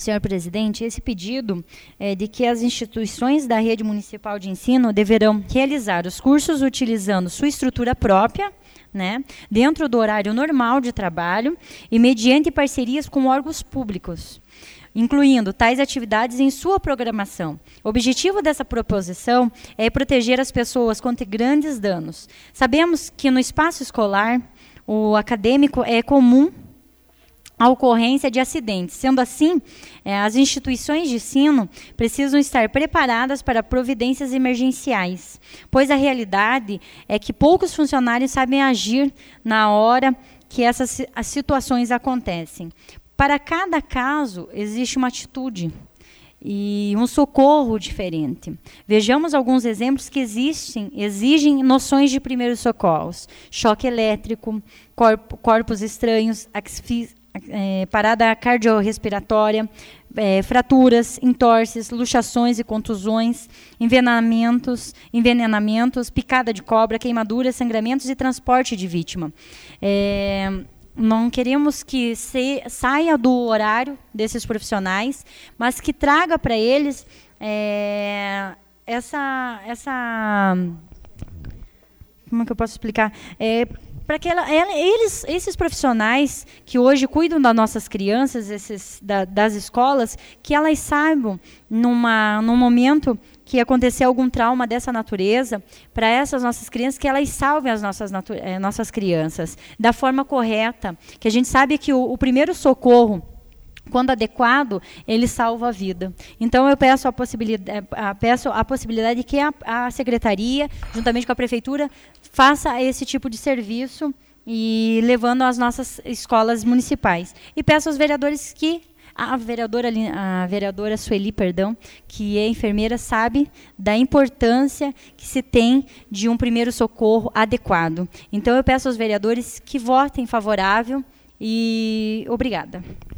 Senhor presidente, esse pedido é de que as instituições da rede municipal de ensino deverão realizar os cursos utilizando sua estrutura própria, né, dentro do horário normal de trabalho e mediante parcerias com órgãos públicos, incluindo tais atividades em sua programação. O objetivo dessa proposição é proteger as pessoas contra grandes danos. Sabemos que no espaço escolar, o acadêmico é comum a ocorrência de acidentes. Sendo assim, as instituições de ensino precisam estar preparadas para providências emergenciais, pois a realidade é que poucos funcionários sabem agir na hora que essas as situações acontecem. Para cada caso, existe uma atitude e um socorro diferente. Vejamos alguns exemplos que exigem noções de primeiros socorros: choque elétrico, corpos estranhos, parada cardiorrespiratória, fraturas, entorses, luxações e contusões, envenenamentos, picada de cobra, queimaduras, sangramentos e transporte de vítima. Não queremos que saia do horário desses profissionais, mas que traga para eles como é que eu posso explicar? Para que esses profissionais que hoje cuidam das nossas crianças, das escolas, que elas saibam, num momento que acontecer algum trauma dessa natureza, para essas nossas crianças, que elas salvem as nossas crianças da forma correta, que a gente sabe que o primeiro socorro, quando adequado, ele salva a vida. Então, eu peço a possibilidade de que a secretaria, juntamente com a prefeitura, faça esse tipo de serviço e levando às nossas escolas municipais. E peço aos vereadores que a vereadora Sueli, que é enfermeira, sabe da importância que se tem de um primeiro socorro adequado. Então, eu peço aos vereadores que votem favorável e obrigada.